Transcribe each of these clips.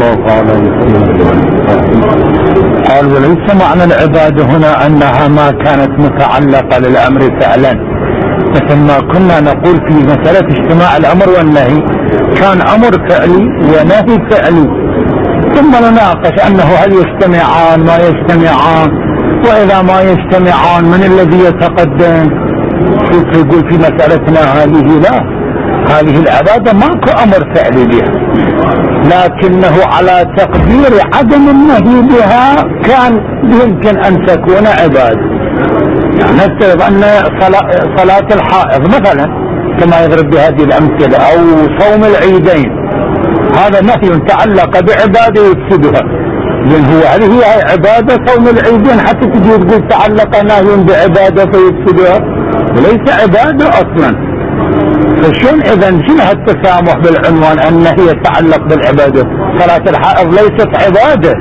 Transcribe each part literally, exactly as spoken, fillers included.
الله عليه وسلم. قال وليس معنى العبادة هنا أنها ما كانت متعلقة للأمر فعلا، مثل ما كنا نقول في مسألة اجتماع الأمر والنهي، كان أمر فعلي ونهي فعلي، ثم نناقش أنه هل يجتمعان ما يجتمعان، وإذا ما يجتمعان من الذي يتقدم. شوف يقول في مسألتنا هذه لا، هذه العبادة ماكو أمر فعلي بها، لكنه على تقدير عدم النهي بها كان يمكن أن تكون عبادة. يعني نفترض أن صلاة الحائض مثلا كما يضرب بهذه الأمثلة، أو صوم العيدين، هذا نهي تعلق بعبادة يفسدها، لأن هو هذه هي عبادة صوم العيدين، حتى تجي تقول تعلق نهي بعبادة فيفسدها، وليس عبادة أصلا. فشون إذن شنو هالتسامح بالعنوان النهي يتعلق بالعبادة؟ صلاة الحائض ليست عبادة،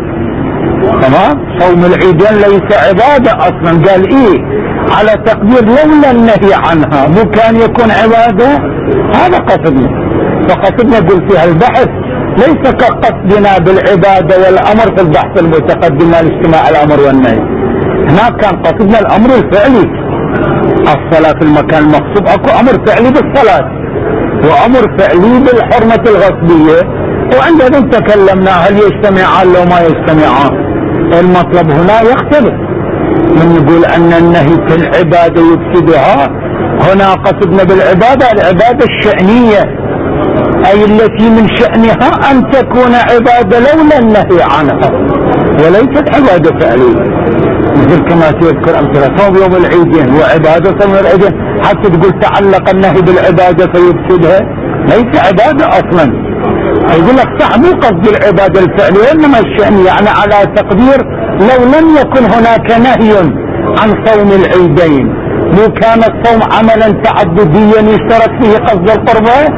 تمام؟ صوم العيدين ليس عبادة أصلا. قال إيه؟ على تقدير لولا النهي عنها مو كان يكون عبادة. هذا قصدنا، فقصدنا نقول فيها البحث ليس كقصدنا بالعبادة والأمر في البحث المتقدم لاجتماع الأمر والنهي. هناك كان قصدنا الأمر الفعلي، الصلاة في المكان المقصود. اكو امر فعلي بالصلاة وامر فعلي بالحرمة الغصبية، وعندما تكلمنا هل يجتمعان لو ما يجتمعان. المطلب هنا يختلف، من يقول ان النهي في العبادة يفسدها، هنا قصدنا بالعبادة العبادة الشأنية، اي التي من شأنها ان تكون عبادة لولا النهي عنها، وليست عبادة فعلية. مثل كما تذكر أمثلة صوم يوم العيدين وعبادة صوم العيدين، حتى تقول تعلق النهي بالعبادة فيفسدها، ليس عبادة أصلا. يقول لك صح مو قصد العبادة الفعلية إنما الشأن، يعني على تقدير لو لم يكن هناك نهي عن صوم العيدين مو كان الصوم عملا تعبديا يشترك فيه قصد القربة.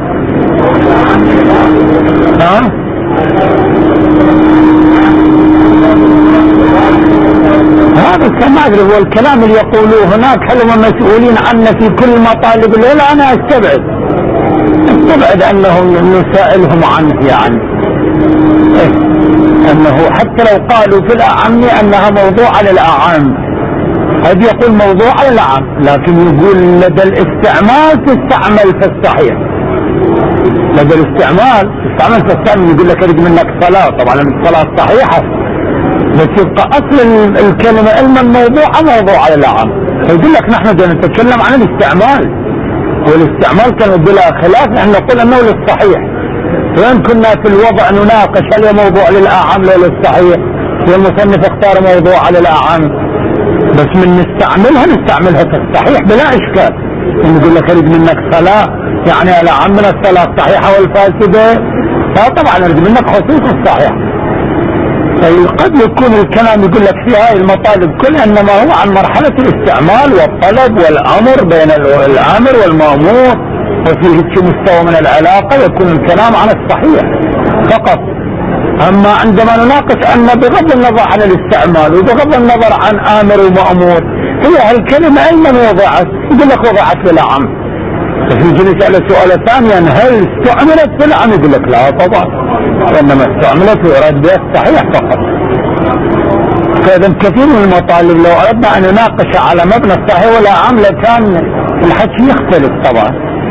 ها؟ هذا كما أدري هو الكلام اللي يقولوه هناك، هل هم مسؤولين عنا في كل مطالب الليل؟ أنا أستبعد أستبعد أنهم نسائلهم عنه، يعني إيه؟ أنه حتى لو قالوا في الأعم أنها موضوع للأعم، هذا يقول موضوع للأعم، لكن يقول لدى الاستعمال تستعمل في الصحيح، لدى الاستعمال تستعمل في الصحيح. يقول لك أريد منك صلاة، طبعا الصلاة صحيحة بس يبقى اصل الكلمة علما الموضوع موضوع على العام. فيقول لك نحن نتكلم عن الاستعمال، والاستعمال كان بلا خلاف نحن نقول انه للصحيح. وين كنا في الوضع نناقش هل هي موضوع للاعام لو للصحيح، والمصنف اختار موضوع على الاعام، بس من نستعملها نستعملها في الصحيح بلا اشكال. نقول لك اريد منك صلاة، يعني الاعام من الصلاة الصحيحة والفاسدة، لا طبعا اريد منك خصوص الصحيح. قد يكون الكلام يقول لك في هاي المطالب كلها انما هو عن مرحلة الاستعمال والطلب والامر بين الامر والمامور، وفيه مستوى من العلاقة يكون الكلام عن الصحيح فقط. اما عندما نناقش ان بغض النظر عن الاستعمال وبغض النظر عن امر ومامور، هي هالكلمة اين وضعت؟ يقول لك وضعت للعام. ففي جلس على سؤال ثانيا هل استعملت في العام؟ يقول لك لا طبعا، وإنما استعملت ويراد بها الصحيح فقط. فإذا كثير من المطالب لو أردنا أن نناقش على مبنى الصحيح والأعم لكان الحكي يختلف طبعا.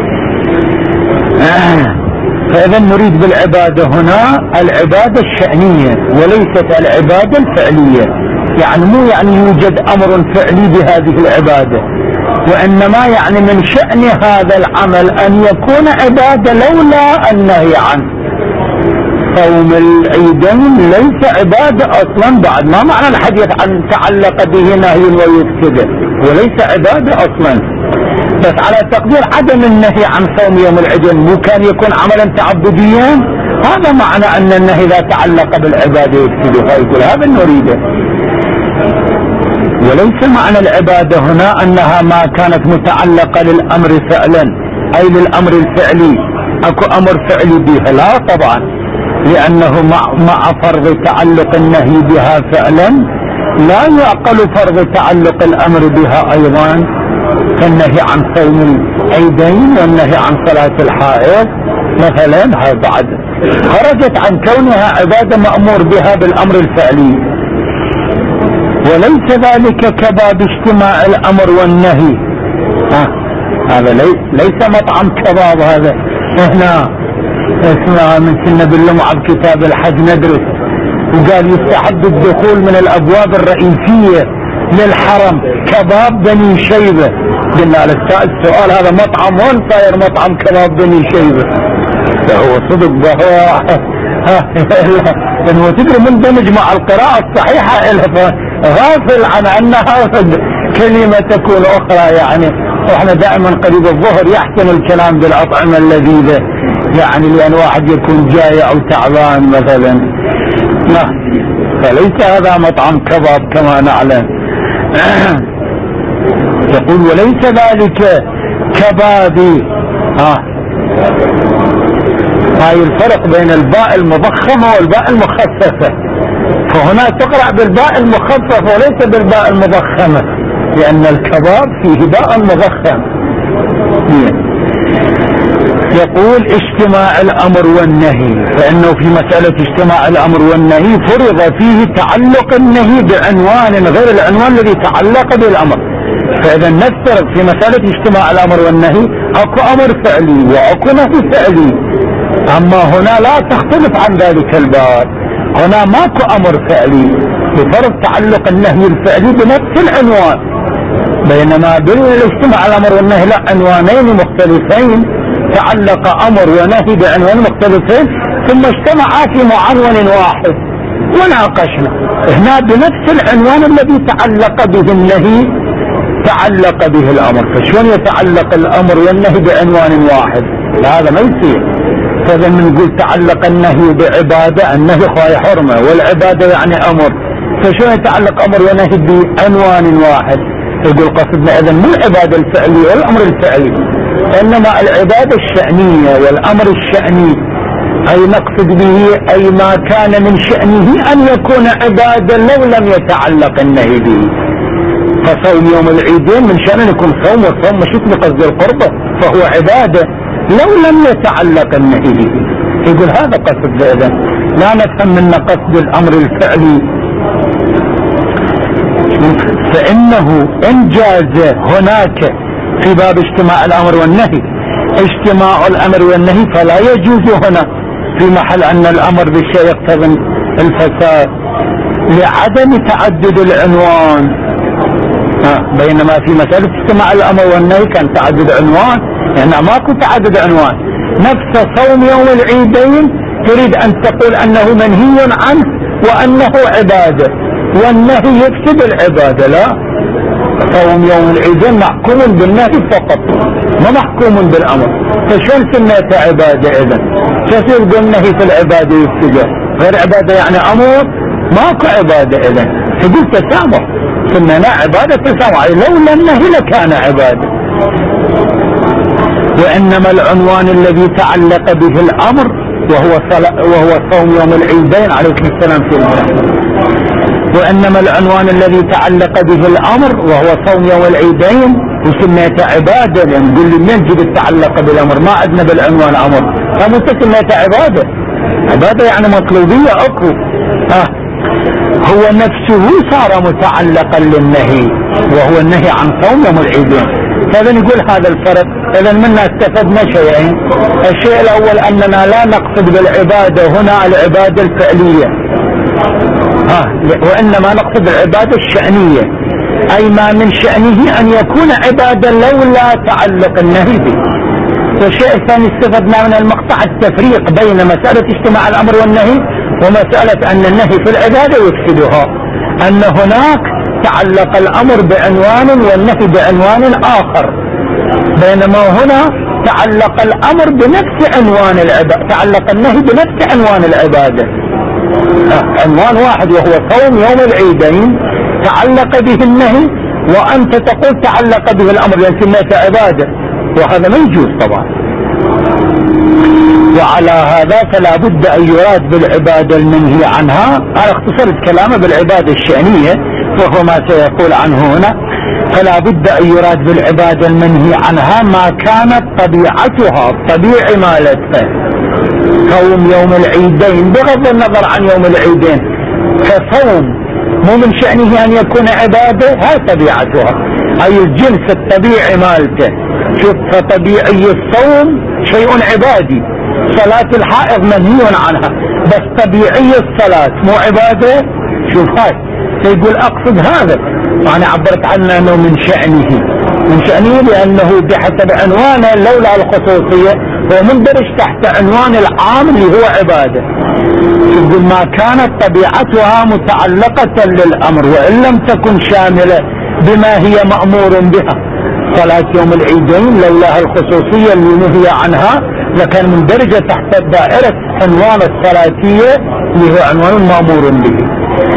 فإذا نريد بالعبادة هنا العبادة الشأنية وليست العبادة الفعلية، يعني مو يعني يوجد أمر فعلي بهذه العبادة، وإنما يعني من شأن هذا العمل أن يكون عبادة لولا النهي عنه. صوم العيدين ليس عبادة أصلا، بعد ما معنى الحديث عن تعلق به نهي ويفسده، وليس عبادة أصلا. بس على تقدير عدم النهي عن صوم يوم العيدين مو كان يكون عملا تعبديا، هذا معنى أن النهي لا تعلق بالعبادة يفسدها، يقول هذا نريده. وليس معنى العبادة هنا أنها ما كانت متعلقة للأمر فعلا، أي للأمر الفعلي، أكو أمر فعلي بها، لا طبعا، لأنه مع, مع فرض تعلق النهي بها فعلا لا يعقل فرض تعلق الأمر بها أيضا، كالنهي عن صوم العيدين والنهي عن صلاة الحائض مثلا. هذا بعد خرجت عن كونها عبادة مأمور بها بالأمر الفعلي. وليس ذلك كباب اجتماع الأمر والنهي. ها هذا لي ليس مطعم كباب. هذا هنا اسمها من سنة باللمعة بكتاب الحج ندرس، وقال يستحب الدخول من الأبواب الرئيسية للحرم كباب بني شيبة. قلنا السؤال هذا مطعم وين صاير مطعم كباب بني شيبة؟ فهو صدق بهو انه تدري مندمج مع القراءة الصحيحة غافل عن انها كلمة تكون اخرى يعني. واحنا دائما قريب الظهر يحسن الكلام بالاطعمة اللذيذة يعني، لان واحد يكون جاي او تعبان مثلا. لا فليس هذا مطعم كباب كما نعلم. يقول وليس ذلك كبابي. ها هاي الفرق بين الباء المضخمة والباء المخففة، فهنا تقرأ بالباء المخففة وليس بالباء المضخمة، لأن الكباب فيه باء مضخم. يقول اجتماع الأمر والنهي، فإنه في مسألة اجتماع الأمر والنهي فرض فيه تعلق النهي بعنوان غير العنوان الذي تعلق بالأمر. فإذا نفترض في مسألة اجتماع الأمر والنهي أكو أمر فعلي وأكو نهي فعلي، أما هنا لا تختلف عن ذلك الباب. هنا ماكو أمر فعلي بفرض تعلق النهي الفعلي بنفس العنوان، بينما بالاجتماع الأمر والنهي لا، عنوانين مختلفين تعلق أمر ونهي بعنوان مختلفين ثم اجتمعا في معنون واحد وناقشنا. هنا بنفس العنوان الذي تعلق به النهي تعلق به الأمر، فشون يتعلق الأمر والنهي بعنوان واحد؟ هذا ما يصير. فإذا بنقول تعلق النهي بعبادة، النهي خواي حرمة والعبادة يعني أمر، فشون يتعلق أمر ونهي بعنوان واحد؟ يقول قصدنا إذا مو العبادة الفعلية والأمر الفعلي، إنما العبادة الشأنية والأمر الشأني، أي نقصد به أي ما كان من شأنه أن يكون عبادة لو لم يتعلق النهي به. فصوم يوم العيدين من شأن يكون صوم، والصوم مش بقصد القربة فهو عبادة لو لم يتعلق النهي به. يقول هذا قصد. إذا لا نفهم من قصد الأمر الفعلي، فإنه إن جاز هناك في باب اجتماع الأمر والنهي اجتماع الأمر والنهي فلا يجوز هنا في محل أن الأمر بالشيء يقتضي الفساد لعدم تعدد العنوان. بينما في مسألة اجتماع الأمر والنهي كان تعدد عنوان، يعني ماكو تعدد عنوان. نفس صوم يوم العيدين تريد أن تقول أنه منهي عنه وأنه عبادة، والنهي يفسد العبادة. لا، صوم يوم العيدين محكوم بالنهي فقط ما محكوم بالأمر، فشون سميته عبادة؟ إذن شو يقول النهي في العبادة يفسده؟ غير عبادة يعني أمر، ماكو عبادة. إذن تقول تسامح، سمينا عبادة تسامح، لولا النهي لكان عبادة. وإنما العنوان الذي تعلق به الأمر وهو وهو صوم يوم العيدين عليكم السلام في الله. وإنما العنوان الذي تعلق به الأمر وهو صوم يوم العيدين وسميته عبادة، لأن نقول لي من جد تعلق بالأمر؟ ما عندنا بالعنوان أمر، فمتى سميته عبادة؟ عبادة يعني مطلوبية أكو. آه. هو نفسه صار متعلقا للنهي وهو النهي عن صوم يوم العيدين. فإذا نقول هذا الفرق. إذا منا استفدنا شيئين. الشيء الأول أننا لا نقصد بالعبادة هنا العبادة الفعلية، ها، وإنما نقصد العبادة الشأنية، أي ما من شأنه أن يكون عبادة لولا تعلق النهي به. والشيء الثاني استفدنا من المقطع التفريق بين مسألة اجتماع الأمر والنهي ومسألة أن النهي في العبادة يفسدها، أن هناك تعلق الأمر بعنوان والنهي بعنوان آخر، بينما هنا تعلق الأمر بنفس عنوان العبادة، تعلق النهي بنفس عنوان العبادة. عنوان واحد وهو صوم يوم العيدين تعلق به النهي، وأنت تقول تعلق به الأمر لأن سميته عبادة، وهذا ما يجوز طبعا. وعلى هذا فلا بد أن يراد بالعبادة المنهي عنها، أنا اختصرت كلامه بالعبادة الشأنية وهو ما سيقول عنه هنا. فلا بد أن يراد بالعبادة المنهي عنها ما كانت طبيعتها، طبيعي مالتها، صوم يوم العيدين بغض النظر عن يوم العيدين كصوم مو من شأنه أن يكون عبادة، هاي طبيعتها، أي الجنس الطبيعي مالته. شوف، فطبيعي الصوم شيء عبادي، صلاة الحائض منهي عنها، بس طبيعي الصلاة مو عبادة. شوف هاي يقول أقصد هذا، أنا عبرت عنه أنه من شأنه، من شأنه لأنه بحسب عنوانه لولا الخصوصية هو مندرج تحت عنوان العام اللي هو عبادة. يقول ما كانت طبيعتها متعلقة للأمر وإن لم تكن شاملة بما هي مأمور بها. صلاة يوم العيدين لولا الخصوصية اللي نهي عنها لكان مندرجة تحت دائرة عنوان الصلاتية اللي هو عنوان مأمور به.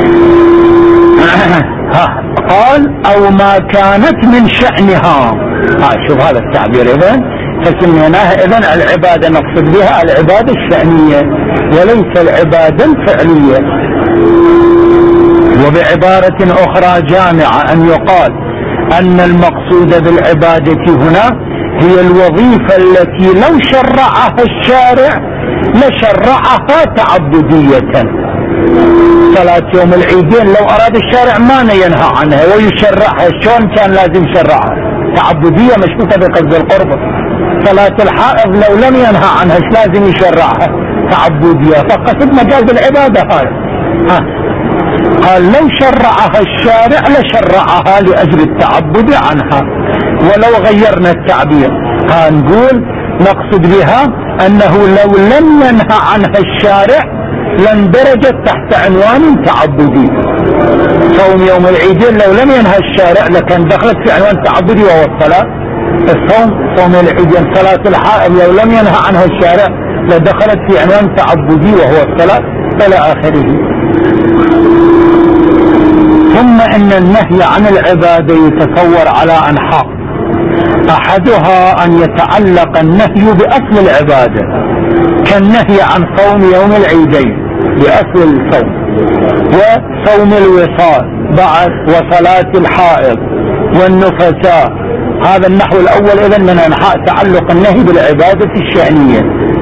قال أو ما كانت من شأنها. ها شوف هذا التعبير إذن فسميناها إذن العبادة، نقصد بها العبادة الشأنية وليس العبادة الفعلية. وبعبارة أخرى جامعة أن يقال أن المقصود بالعبادة هنا هي الوظيفة التي لو شرعها الشارع لشرعها تعبدية. صلاة يوم العيدين لو أراد الشارع ما ينهى عنها ويشرعها، شلون كان لازم يشرعها؟ تعبدية مشبوكة بقصد القرب. صلاة الحائض لو لم ينهى عنها ايش لازم يشرعها؟ تعبدية، فقصد مجاز العبادة هاي. ها قال لو شرعها الشارع لشرعها لأجل التعبد عنها. ولو غيرنا التعبير هنقول نقصد بها أنه لو لم ينهى عنها الشارع لاندرجت تحت عنوان تعبدي. صوم يوم العيدين لو لم ينهى الشارع لكان دخلت في عنوان تعبدي وهو الصلاة. الصوم صوم العيدين. صلاة الحائض لو لم ينهى عنها الشارع لدخلت في عنوان تعبدي وهو الصلاة إلى آخره. ثم إن النهي عن العبادة يتصور على أنحاء، أحدها أن يتعلق النهي بأصل العبادة كالنهي عن صوم يوم العيدين بأصل الصوم، وصوم الوصال بعد، وصلاة الحائض والنفساء. هذا النحو الأول إذن من أنحاء تعلق النهي بالعبادة الشأنية.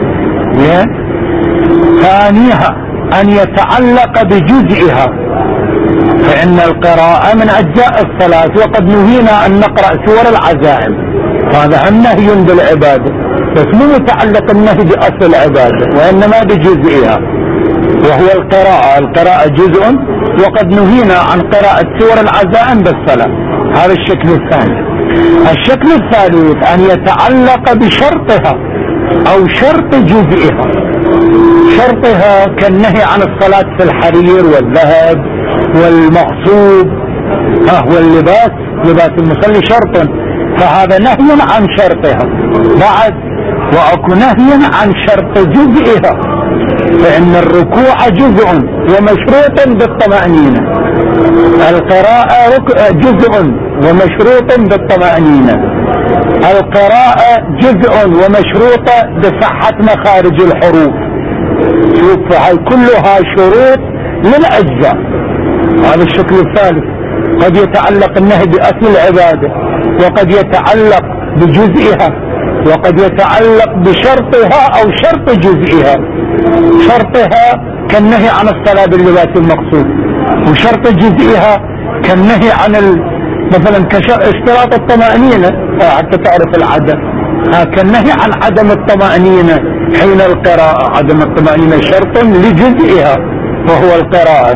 ثانيها أن يتعلق بجزئها، فإن القراءة من أجزاء الصلاة وقد نهينا أن نقرأ سور العزائم، هذا هم نهي بالعبادة بس مو متعلق النهي بأصل العبادة وإنما بجزئها وهو القراءة. القراءة جزء وقد نهينا عن قراءة سور العزائم بالصلاة. هذا الشكل الثاني. الشكل الثالث أن يتعلق بشرطها أو شرط جزئها. شرطها كالنهي عن الصلاة في الحرير والذهب والمغصوب ها واللباس، لباس المصلي شرط، فهذا نهي عن شرطها. بعد وأكو نهي عن شرط جزئها، فإن الركوع جزء ومشروط بالطمأنينة، القراءة جزء ومشروط بالطمأنينة، القراءة جزء ومشروطة بصحة مخارج الحروف. شوف هاي كلها شروط للأجزاء. هذا الشكل الثالث. قد يتعلق النهي بأصل العبادة وقد يتعلق بجزئها وقد يتعلق بشرطها أو شرط جزئها. شرطها كالنهي عن الصلاة باللباس المقصود، وشرط جزئها كالنهي عن ال... مثلا كاشتراط الطمأنينة حتى تعرف العدم، كالنهي عن عدم الطمأنينة حين القراءة. عدم الطمأنينة شرط لجزئها وهو القراءة.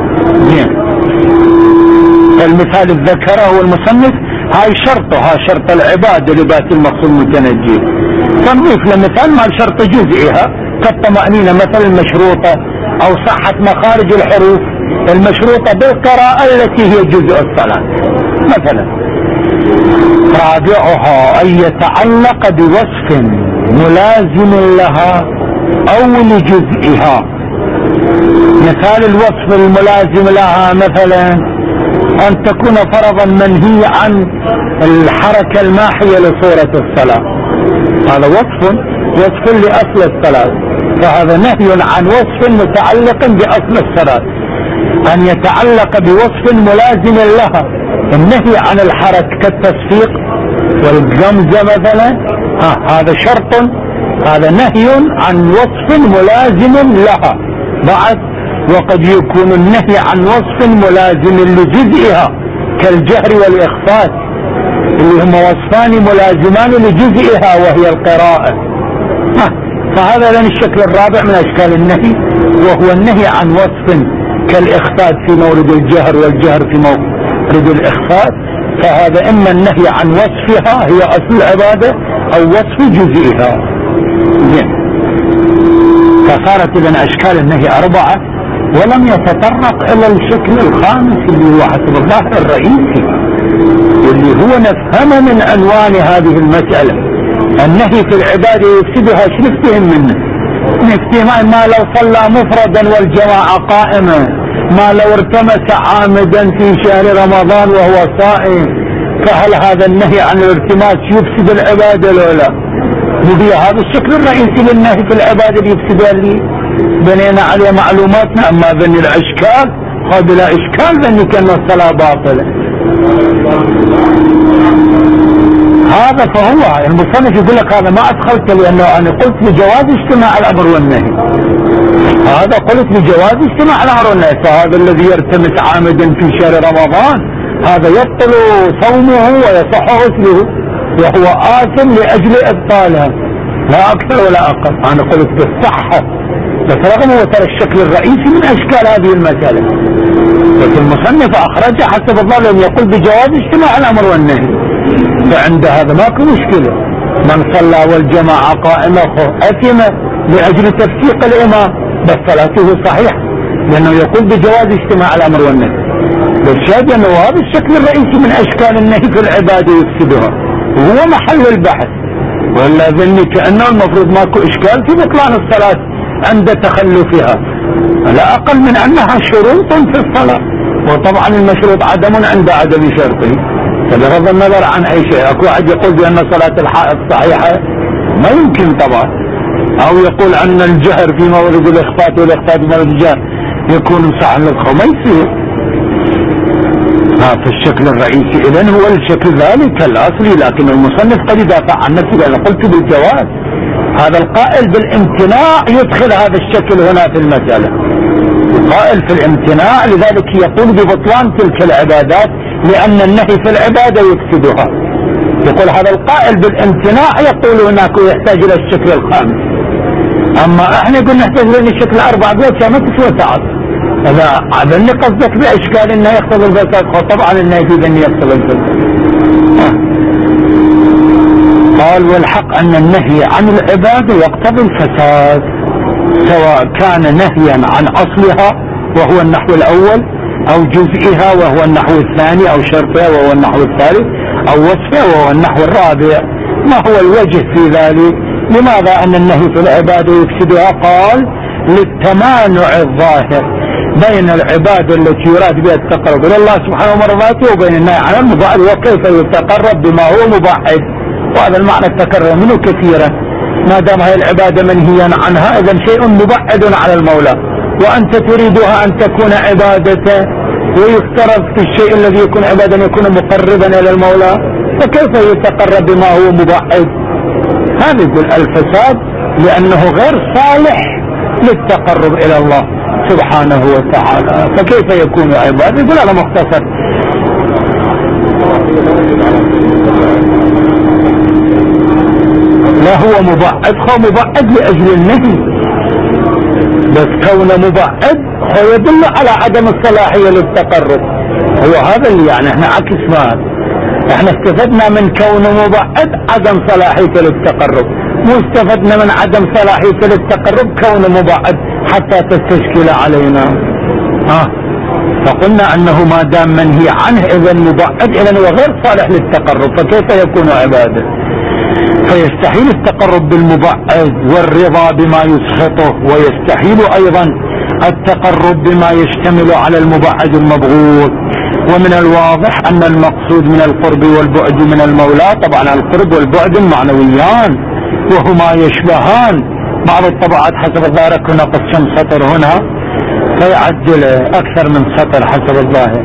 المثال الذكره هو المصنف هاي شرطها شرط العبادة لباس المقصود متنجي. صنف لمثال مع شرط جزئها كالطمأنينة مثلا المشروطة أو صحة مخارج الحروف المشروطة بالقراءة التي هي جزء الصلاة مثلا. رابعها أن يتعلق بوصف ملازم لها أو لجزئها. مثال الوصف الملازم لها مثلا أن تكون فرضا منهي عن الحركة الماحية لصورة الصلاة، هذا وصف وصف لأصل الصلاة، فهذا نهي عن وصف متعلق بأصل الصلاة. أن يتعلق بوصف ملازم لها، النهي عن الحركة كالتصفيق والغمزة مثلا، ها هذا شرط هذا نهي عن وصف ملازم لها بعد. وقد يكون النهي عن وصف ملازم لجزئها كالجهر والإخفاء اللي هم وصفان ملازمان لجزئها وهي القراءة. فهذا لن الشكل الرابع من أشكال النهي، وهو النهي عن وصف كالإخفاء في مورد الجهر والجهر في مورد الإخفاء. فهذا إما النهي عن وصفها هي أصل العبادة أو وصف جزئها. فصارت إذن أشكال النهي أربعة، ولم يتطرق إلى الشكل الخامس اللي هو حسب الظاهر الرئيسي، اللي هو نفهم من عنوان هذه المسألة النهي في العبادة يفسدها. شو نفتهم منه؟ نفتهم ما لو صلى مفردا والجماعة قائمة، ما لو ارتمس عامدا في شهر رمضان وهو صائم، فهل هذا النهي عن الارتماس يفسد العبادة لو لا؟ وهي هذا الشكل الرئيسي للنهي في العبادة اللي يفسدها لي. بنينا عليه معلوماتنا. أما بني الأشكال هذا بلا إشكال بني كان الصلاة باطلة. هذا فهو المصنف يقول لك هذا ما أدخلت لأنه أنا قلت بجواز اجتماع الأمر والنهي. هذا قلت بجواز اجتماع الأمر والنهي. فهذا الذي يرتمس عامدا في شهر رمضان هذا يبطل صومه ويصح غسله وهو آثم لأجل إبطالها، لا أكثر ولا أقل. أنا قلت بالصحة، بس رغم هو ترى الشكل الرئيسي من أشكال هذه المسألة، لكن المصنف أخرجه حسب الله لأن يقول بجواز اجتماع الأمر والنهي. فعند هذا ماكو مشكلة. من صلى والجماعة قائمة أثم لأجل تفسيق الإمام، بس صلاته صحيحة لأنه يقول بجواز اجتماع الأمر والنهي. بالشاهد أنه هذا الشكل الرئيسي من أشكال النهي في العبادة يفسدها، وهو محل البحث. ولا ذني كأنه المفروض ماكو إشكال في بطلان الصلاة عند تخلفها، لا أقل من أنها شروط في الصلاة، وطبعا المشروط عدم عند عدم شرطه. فبغض النظر عن أي شيء، أكو واحد يقول بأن صلاة الحائط صحيحة، ما يمكن طبعا. أو يقول أن الجهر في مورد الإخفاء والإخفاء في مورد الجهر يكون صح للخو، ما يصير. في الشكل الرئيسي إذن هو الشكل ذلك الأصلي، لكن المصنف قد يدافع عن نفسه لأن قلت بالجواز. هذا القائل بالامتناع يدخل هذا الشكل هنا في المسألة، القائل في الامتناع لذلك يقول ببطلان تلك العبادات لأن النهي في العبادة يفسدها. يقول هذا القائل بالامتناع يقول هناك يحتاج إلى الشكل الخامس. أما احنا قلنا نحتاج إلى الشكل الأربع بيوت ما تسوى تعب. هذا ذني قصدك بأشكال انه يقتضي الفساد، طبعا النهي في ذني يقتضي الفساد. قال والحق ان النهي عن العبادة يقتضي الفساد، سواء كان نهيا عن اصلها وهو النحو الاول، او جزئها وهو النحو الثاني، او شرطها وهو النحو الثالث، او وصفها وهو النحو الرابع. ما هو الوجه في ذلك؟ لماذا ان النهي في العبادة يفسدها؟ قال للتمانع الظاهر بين العبادة التي يراد بها التقرب إلى الله سبحانه ومرضاته وبين النهي عن المبعد، وكيف يتقرب بما هو مبعد. وهذا المعنى التكرر منه كثيرا. ما دام هذه العبادة منهيا عنها إذن شيء مبعد على المولى، وأنت تريدها أن تكون عبادة، ويفترض في الشيء الذي يكون عبادة أن يكون مقربا إلى المولى، فكيف يتقرب بما هو مبعد؟ هذا يقول الفساد لأنه غير صالح للتقرب إلى الله سبحانه وتعالى، فكيف يكون عبادة؟ يقول على مختصر لا هو مبعد، هو مبعد لأجل النهي، بس كونه مبعد هو يدل على عدم الصلاحية للتقرب. هو هذا اللي يعني احنا عكس ما احنا استفدنا من كونه مبعد عدم صلاحية للتقرب، مو استفدنا من عدم صلاحية للتقرب كونه مبعد حتى تستشكل علينا. ها فقلنا انه ما دام منهي عنه اذن مبعد اذن وغير صالح للتقرب، فكيف يكون عبادة؟ فيستحيل التقرب بالمبعد والرضا بما يسخطه، ويستحيل ايضا التقرب بما يشتمل على المبعد المبغوض. ومن الواضح ان المقصود من القرب والبعد من المولى، طبعا القرب والبعد معنويان وهما يشبهان. بعض الطبعات حسب الظاهر كنا قسم سطر هنا فيعدل اكثر من سطر حسب الظاهر،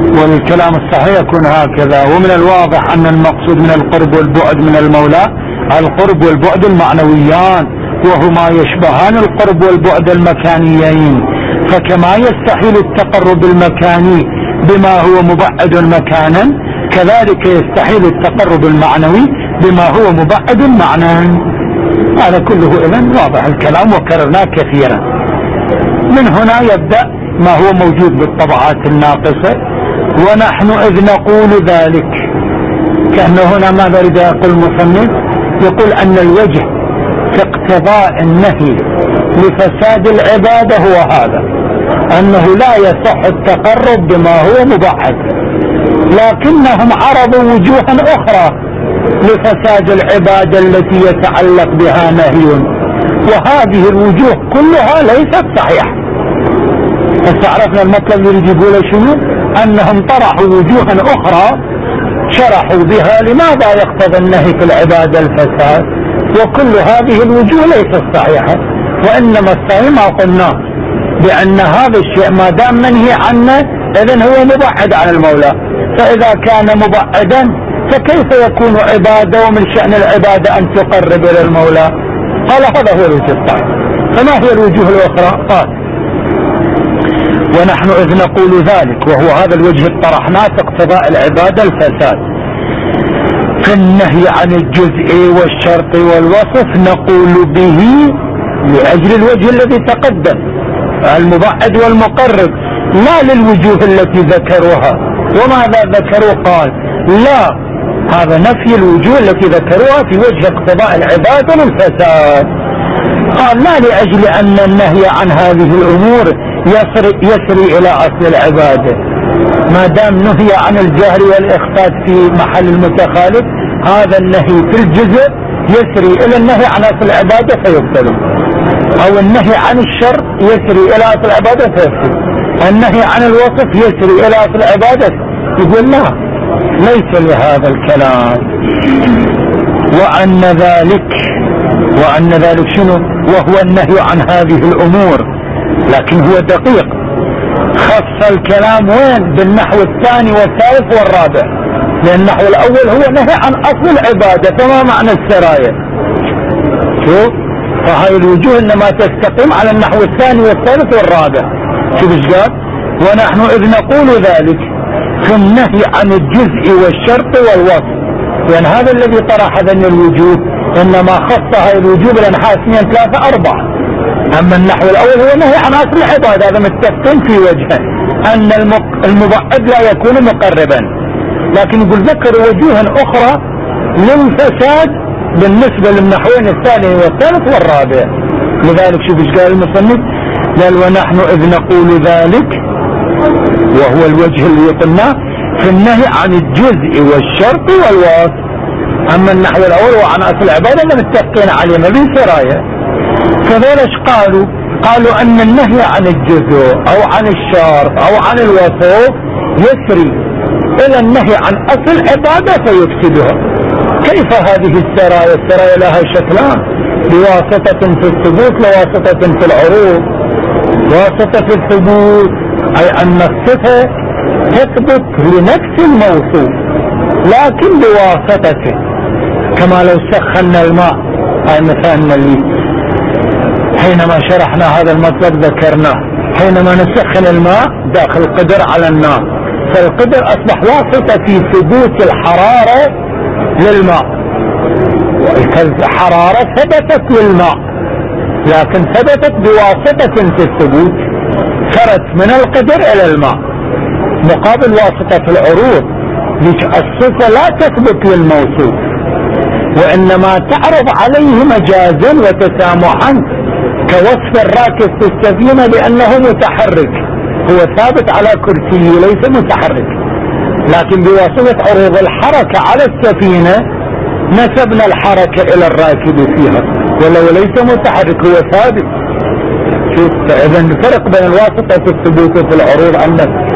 والكلام الصحيح يكون هكذا. ومن الواضح ان المقصود من القرب والبعد من المولى القرب والبعد المعنويان، وهما يشبهان القرب والبعد المكانيين، فكما يستحيل التقرب المكاني بما هو مبعد مكانا، كذلك يستحيل التقرب المعنوي بما هو مبعد معنى. هذا كله إذن واضح الكلام وكررناه كثيرا. من هنا يبدأ ما هو موجود بالطبعات الناقصة. ونحن إذ نقول ذلك، كأنه هنا ماذا يريد يقول المصنف؟ يقول أن الوجه في اقتضاء النهي لفساد العبادة هو هذا، أنه لا يصح التقرب بما هو مبعد، لكنهم عرضوا وجوها أخرى لفساد العبادة التي يتعلق بها نهي، وهذه الوجوه كلها ليست صحيحة. فاستعرفنا المطلب يريد يقول شنو؟ أنهم طرحوا وجوها أخرى شرحوا بها لماذا يقتضي النهي في العبادة الفساد، وكل هذه الوجوه ليست صحيحة، وإنما الصحيح ما قلناه بأن هذا الشيء ما دام منهي عنه إذن هو مبعد عن المولى، فإذا كان مبعدا فكيف يكون عبادة ومن شأن العبادة أن تقرب إلى المولى؟ قال هذا هو الوجه الصحيح. فما هي الوجوه الأخرى؟ قال ونحن إذ نقول ذلك، وهو هذا الوجه الطرحناه في اقتضاء العبادة الفساد في النهي عن الجزء والشرط والوصف، نقول به لأجل الوجه الذي تقدم المبعد والمقرب، لا للوجوه التي ذكروها. وماذا ذكروا؟ قال لا، هذا نفي الوجوه التي ذكروها في وجه اقتضاء العبادة للفساد. قال لا لأجل أن النهي عن هذه الأمور يسري, يسري إلى أصل العبادة، ما دام نهي عن الجهر والإخفاء في محل المتخالف، هذا النهي في الجزء يسري إلى النهي عن أصل العبادة فيبطل، أو النهي عن الشر يسري إلى أصل العبادة فيبطل، النهي عن الوصف يسري إلى أصل العبادة. يقول لا، ليس لهذا الكلام. وأن ذلك وأن ذلك شنو؟ وهو النهي عن هذه الأمور، لكن هو دقيق، خص الكلام وين؟ بالنحو الثاني والثالث والرابع، لأن النحو الأول هو نهي عن أصل العبادة، فما معنى السراية؟ شوف، فهاي الوجوه إنما تستقيم على النحو الثاني والثالث والرابع. شوف ايش قال؟ ونحن إذ نقول ذلك في النهي عن الجزء والشرط والوصف، لأن هذا الذي طرح هذين الوجوه إنما خص هاي الوجوه بالأنحاء اثنين ثلاثة أربعة. أما النحو الأول هو نهي عن أصل العبادة، هذا متفقين في وجهه أن المبعد لا يكون مقربا، لكن يقول ذكر وجوها أخرى للفساد بالنسبة للنحوين الثاني والثالث والرابع. لذلك شوف ايش قال المصنف؟ قال ونحن إذ نقول ذلك، وهو الوجه اللي قلناه في النهي عن الجزء والشرط والوصف. أما النحو الأول هو عن أصل العبادة اللي متفقين عليه ما بين سرايا. فذلك قالوا قالوا أن النهي عن الجزء أو عن الشرط أو عن الوصف يسري إلى النهي عن أصل العبادة فيفسدها. كيف هذه السرايا؟ السرايا لها شكلان، بواسطة في الثبوت وواسطة في العروض. واسطة في الثبوت أي أن الصفة تثبت لنفس الموصوف لكن بواسطته، كما لو سخنا الماء، هاي مثالنا اللي حينما شرحنا هذا المطلب ذكرناه، حينما نسخن الماء داخل القدر على النار، فالقدر أصبح واسطة في ثبوت الحرارة للماء. الحرارة ثبتت للماء لكن ثبتت بواسطة في الثبوت، سرت من القدر إلى الماء، مقابل واسطة في العروض. الصفة لا تثبت للموصوف وإنما تعرض عليه مجازا وتسامحا، كوصف الراكب في السفينة بأنه متحرك، هو ثابت على كرسيه ليس متحرك، لكن بواسطة عروض الحركة على السفينة نسبنا الحركة إلى الراكب فيها، ولو ليس متحرك هو ثابت. شوف، فإذا الفرق بين الواسطة في الثبوت وفي العروض أن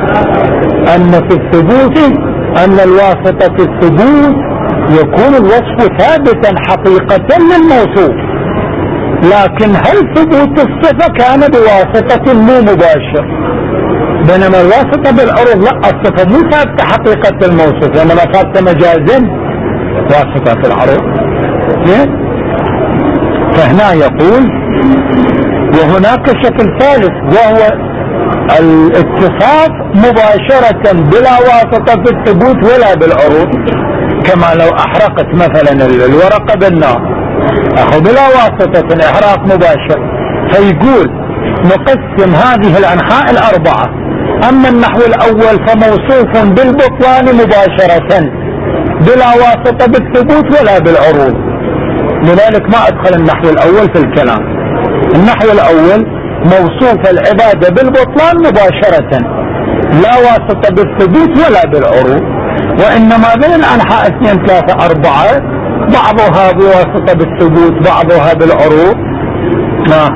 أن في الثبوت أن الواسطة في الثبوت يكون الوصف ثابتا حقيقة للموصوف، لكن هل ثبوت الصفة كان بواسطة مو مباشر، بينما الواسطة بالعروض لا، الصفة مو ثابتة حقيقة الموصوف، إنما ثابتة مجازا واسطة في العروض. فهنا يقول وهناك شكل ثالث وهو الاتصاف مباشرة بلا واسطة في الثبوت ولا بالعروض، كما لو احرقت مثلا الورقة بالنار اخو بلا واسطة احراق مباشر. فيقول نقسم هذه الانحاء الاربعة، اما النحو الاول فموصوف بالبطلان مباشرة بلا واسطة بالثبوت ولا بالعروض، لذلك ما ادخل النحو الاول في الكلام. النحو الاول موصوف العبادة بالبطلان مباشرة لا واسطة بالثبوت ولا بالعروض، وانما بين الانحاء اثنين ثلاثة اربعة بعضها بواسطة بالثبوت بعضها بالعروض. ما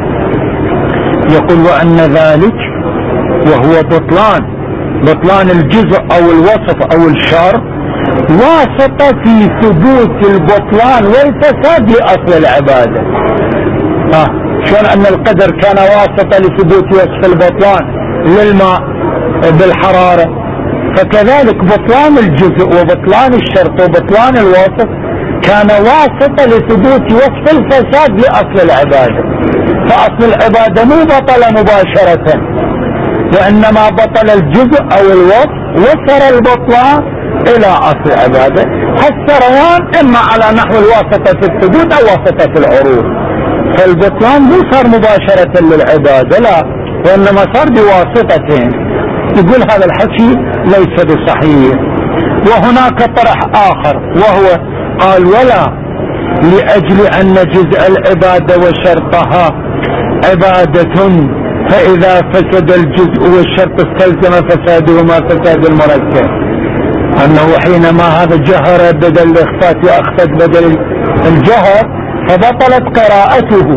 يقول وان ذلك وهو بطلان بطلان الجزء او الوصف او الشرط واسطة في ثبوت البطلان والفساد لاصل العبادة. ها شلون ان القدر كان واسطة لثبوت وصف البطلان للماء بالحرارة، فكذلك بطلان الجزء وبطلان الشرط وبطلان الوصف كان واسطة لثبوت وصف الفساد لأصل العبادة. فأصل العبادة مو بطل مباشرة، وإنما بطل الجزء أو الوصف وصل البطلان إلى أصل العبادة. هالسريان إما على نحو الواسطة في الثبوت أو واسطة في العروض، فالبطلان مو صار مباشرة للعبادة لا، وإنما صار بواسطتين. يقول هذا الحكي ليس بصحيح. وهناك طرح آخر وهو قال ولا لأجل أن جزء العبادة وشرطها عبادة فإذا فسد الجزء والشرط استلزم فسادهما فساد المركب، أنه حينما هذا جهر بدل الإخفاء وأخفت بدل الجهر فبطلت قراءته،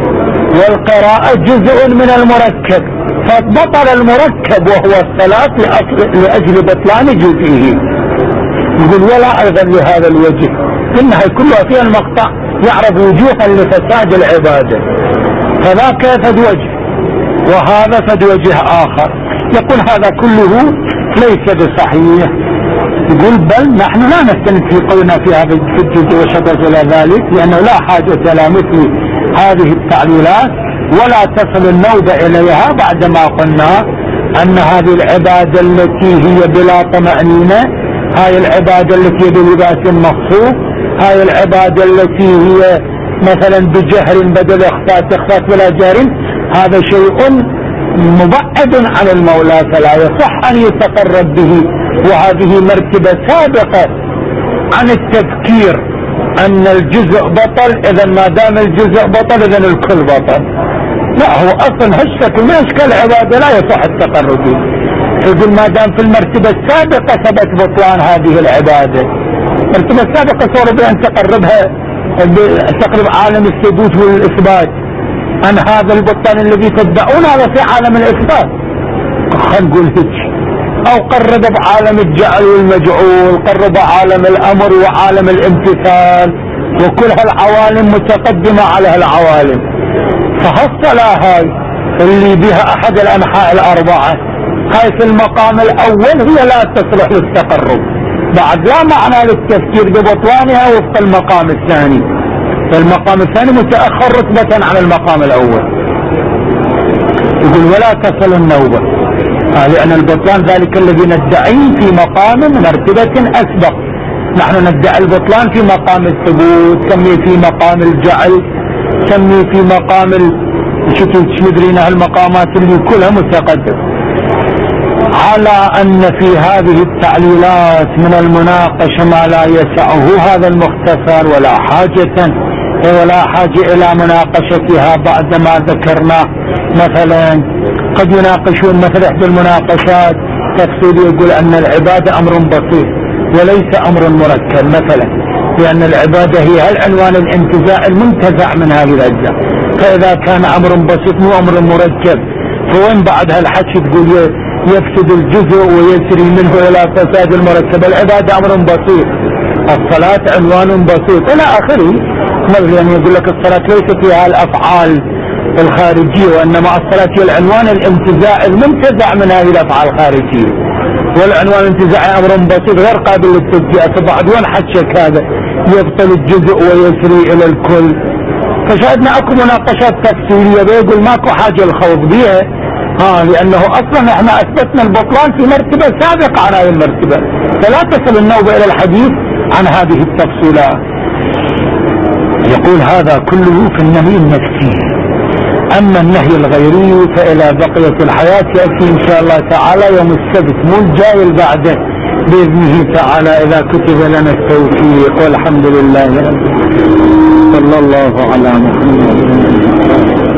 والقراءة جزء من المركب، فبطل المركب وهو الصلاة لأجل بطلان جزئه. يقول ولا أيضا لهذا الوجه، إنها كلها فيها المقطع يعرف وجوها لفساد العبادة، فذاك فد وجه وهذا فد وجه آخر. يقول هذا كله ليس بصحيح. يقول بل نحن لا نستند في قولنا في هذا الجزء وشطط إلى ذلك، لأنه لا حاجة إلى مثل هذه التعليلات ولا تصل النوبة إليها، بعدما قلنا أن هذه العبادة التي هي بلا طمأنينة، هاي العبادة التي بلباس مخصوص، هاي العبادة التي هي مثلا بجهر بدل إخفاء إخفاء ولا جهر، هذا شيء مبعد عن المولى فلا يصح أن يتقرب به، وهذه مرتبة سابقة عن التذكير أن الجزء بطل، إذا ما دام الجزء بطل إذا الكل بطل. لا، هو أصلا هالشكل من أشكال العبادة لا يصح التقرب به. يقول ما دام في المرتبة السابقة ثبت بطلان هذه العبادة، المرتبة السابقة صار بأن تقربها تقرب عالم الثبوت والإثبات عن هذا البطلان الذي تدعون هذا في عالم الإثبات، خلينا نقول هيك، أو قرب بعالم الجعل والمجعول، قرب عالم الأمر وعالم الامتثال، وكل هالعوالم متقدمة على هالعوالم. فهالصلاة هاي اللي بها أحد الأنحاء الأربعة هاي في المقام الأول هي لا تصلح للتقرب، بعد لا معنى للتفكير ببطلانها وفق المقام الثاني، فالمقام الثاني متأخر رتبة عن المقام الأول. يقول ولا تصل النوبة، لأن البطلان ذلك الذي ندعيه في مقام مرتبة أسبق، نحن ندعي البطلان في مقام الثبوت، سمي في مقام الجعل، سمي في مقام شو مدرين هالمقامات اللي كلها متقدم. على أن في هذه التعليلات من المناقشة ما لا يسعه هذا المختصر ولا حاجة ولا حاجة إلى مناقشتها بعدما ذكرنا. مثلا قد يناقشون مثل إحدى المناقشات تفصيل يقول أن العبادة أمر بسيط وليس أمر مركب مثلا، لأن العبادة هي العنوان الانتزاع المنتزع من هذه الأجزاء، فإذا كان أمر بسيط مو أمر مركب، فوين بعد هالحكي تقول يفسد الجزء ويسري منه إلى فساد المركب؟ العبادة أمر بسيط، الصلاة عنوان بسيط إلى آخره. مثلا يعني يقول لك الصلاة ليست فيها الأفعال الخارجية، وإنما الصلاة هي العنوان الانتزاع المنتزع من هذه الأفعال الخارجية، والعنوان الانتزاعي أمر بسيط غير قابل للتجزئة. فبعد وين حكيك هذا؟ يبطل الجزء ويسري الى الكل. فشاهدنا اكو مناقشات تفصيليه بيقول ماكو حاجه الخوض بها، ها لانه اصلا احنا اثبتنا البطلان في مرتبه سابقه عن هذه المرتبه، فلا تصل النوبه الى الحديث عن هذه التفصيلات. يقول هذا كله في النهي النفسي. اما النهي الغيري فالى بقيه الحياه ياتي ان شاء الله تعالى يوم السبت، مو الجاي اللي بعده باذنه تعالى اذا كتب لنا التوفيق. والحمد لله رب العالمين. صلى الله على محمد.